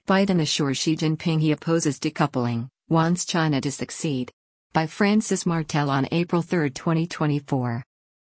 Biden assures Xi Jinping he opposes decoupling, wants China to succeed. By Francis Martel on April 3, 2024.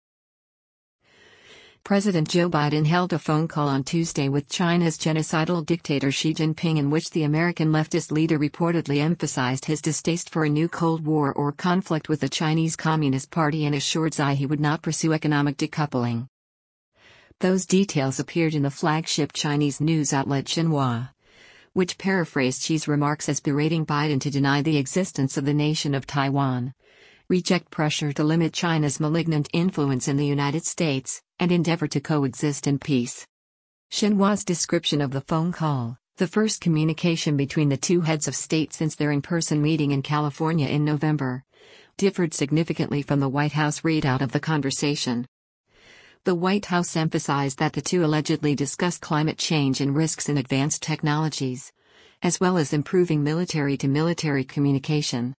President Joe Biden held a phone call on Tuesday with China's genocidal dictator Xi Jinping, in which the American leftist leader reportedly emphasized his distaste for a new Cold War or conflict with the Chinese Communist Party and assured Xi he would not pursue economic decoupling. Those details appeared in the flagship Chinese news outlet Xinhua, which paraphrased Xi's remarks as berating Biden to deny the existence of the nation of Taiwan, reject pressure to limit China's malignant influence in the United States, and endeavor to coexist in peace. Xinhua's description of the phone call, the first communication between the two heads of state since their in-person meeting in California in November, differed significantly from the White House readout of the conversation. The White House emphasized that the two allegedly discussed climate change and risks in advanced technologies, as well as improving military-to-military communication.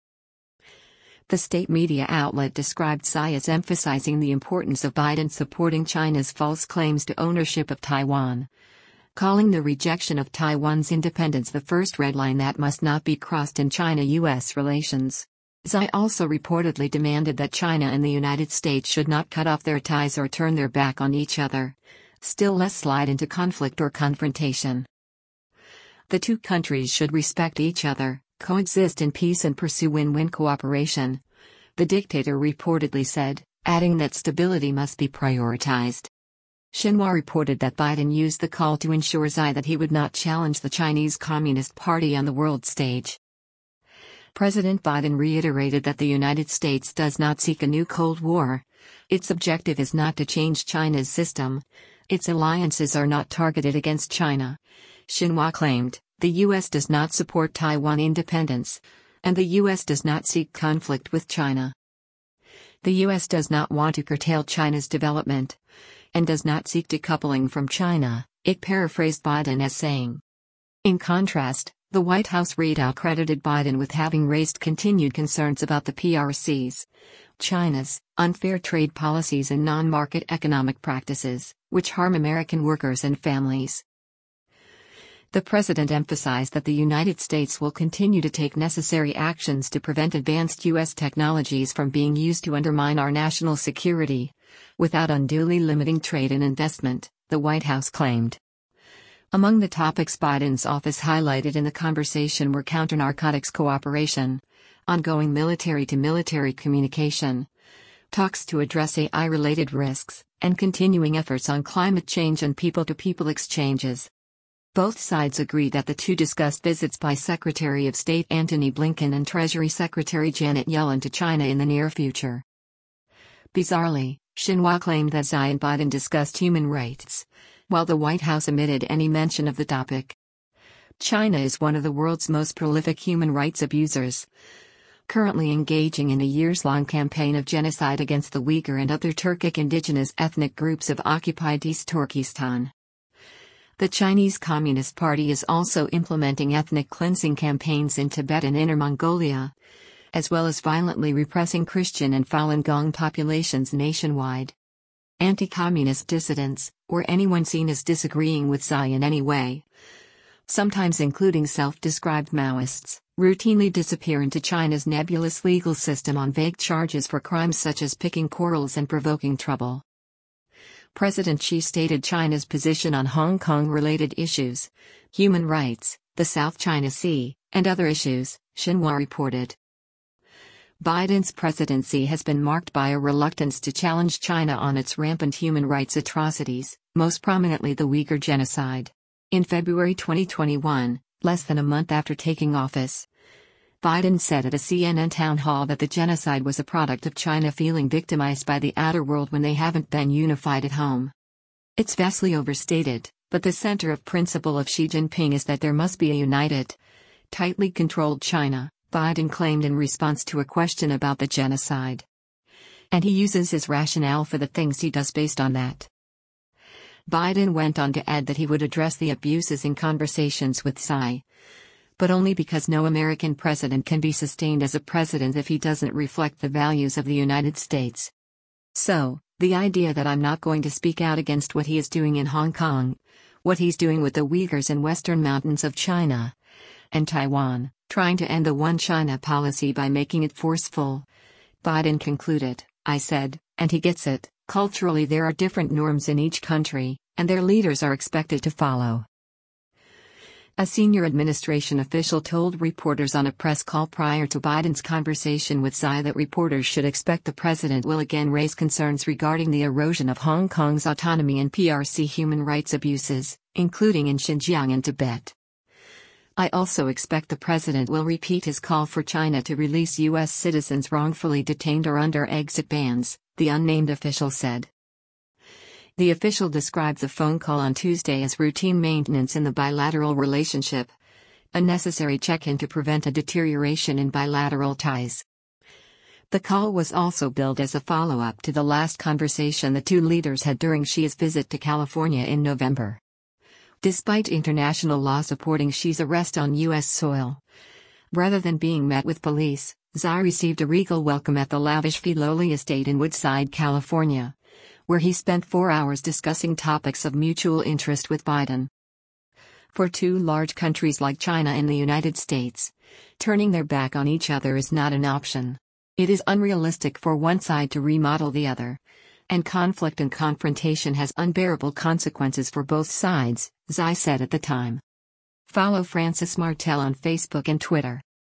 The state media outlet described Xi as emphasizing the importance of Biden supporting China's false claims to ownership of Taiwan, calling the rejection of Taiwan's independence the first red line that must not be crossed in China-US relations. Xi also reportedly demanded that China and the United States should not cut off their ties or turn their back on each other, still less slide into conflict or confrontation. The two countries should respect each other, coexist in peace and pursue win-win cooperation, the dictator reportedly said, adding that stability must be prioritized. Xinhua reported that Biden used the call to ensure Xi that he would not challenge the Chinese Communist Party on the world stage. President Biden reiterated that the United States does not seek a new Cold War. Its objective is not to change China's system. Its alliances are not targeted against China. Xinhua claimed, the U.S. does not support Taiwan independence, and the U.S. does not seek conflict with China. The U.S. does not want to curtail China's development, and does not seek decoupling from China, it paraphrased Biden as saying. In contrast, the White House readout credited Biden with having raised continued concerns about the PRC's, China's, unfair trade policies and non-market economic practices, which harm American workers and families. The president emphasized that the United States will continue to take necessary actions to prevent advanced U.S. technologies from being used to undermine our national security, without unduly limiting trade and investment, the White House claimed. Among the topics Biden's office highlighted in the conversation were counter-narcotics cooperation, ongoing military-to-military communication, talks to address AI-related risks, and continuing efforts on climate change and people-to-people exchanges. Both sides agreed that the two discussed visits by Secretary of State Antony Blinken and Treasury Secretary Janet Yellen to China in the near future. Bizarrely, Xinhua claimed that Xi and Biden discussed human rights, while the White House omitted any mention of the topic. China is one of the world's most prolific human rights abusers, currently engaging in a years-long campaign of genocide against the Uyghur and other Turkic indigenous ethnic groups of occupied East Turkestan. The Chinese Communist Party is also implementing ethnic cleansing campaigns in Tibet and Inner Mongolia, as well as violently repressing Christian and Falun Gong populations nationwide. Anti-communist dissidents, or anyone seen as disagreeing with Xi in any way, sometimes including self-described Maoists, routinely disappear into China's nebulous legal system on vague charges for crimes such as picking quarrels and provoking trouble. President Xi stated China's position on Hong Kong-related issues, human rights, the South China Sea, and other issues, Xinhua reported. Biden's presidency has been marked by a reluctance to challenge China on its rampant human rights atrocities, most prominently the Uyghur genocide. In February 2021, less than a month after taking office, Biden said at a CNN town hall that the genocide was a product of China feeling victimized by the outer world when they haven't been unified at home. It's vastly overstated, but the center of principle of Xi Jinping is that there must be a united, tightly controlled China, Biden claimed in response to a question about the genocide. And he uses his rationale for the things he does based on that. Biden went on to add that he would address the abuses in conversations with Xi, but only because no American president can be sustained as a president if he doesn't reflect the values of the United States. So, the idea that I'm not going to speak out against what he is doing in Hong Kong, what he's doing with the Uyghurs in western mountains of China and Taiwan, trying to end the One China policy by making it forceful. Biden concluded, "I said, and he gets it, culturally there are different norms in each country, and their leaders are expected to follow." A senior administration official told reporters on a press call prior to Biden's conversation with Xi that reporters should expect the president will again raise concerns regarding the erosion of Hong Kong's autonomy and PRC human rights abuses, including in Xinjiang and Tibet. "I also expect the president will repeat his call for China to release U.S. citizens wrongfully detained or under exit bans," the unnamed official said. The official described the phone call on Tuesday as routine maintenance in the bilateral relationship, a necessary check-in to prevent a deterioration in bilateral ties. The call was also billed as a follow-up to the last conversation the two leaders had during Xi's visit to California in November. Despite international law supporting Xi's arrest on U.S. soil, rather than being met with police, Xi received a regal welcome at the lavish Filoli estate in Woodside, California, where he spent 4 hours discussing topics of mutual interest with Biden. For two large countries like China and the United States, turning their back on each other is not an option. It is unrealistic for one side to remodel the other, and conflict and confrontation has unbearable consequences for both sides, Xi said at the time. Follow Francis Martel on Facebook and Twitter.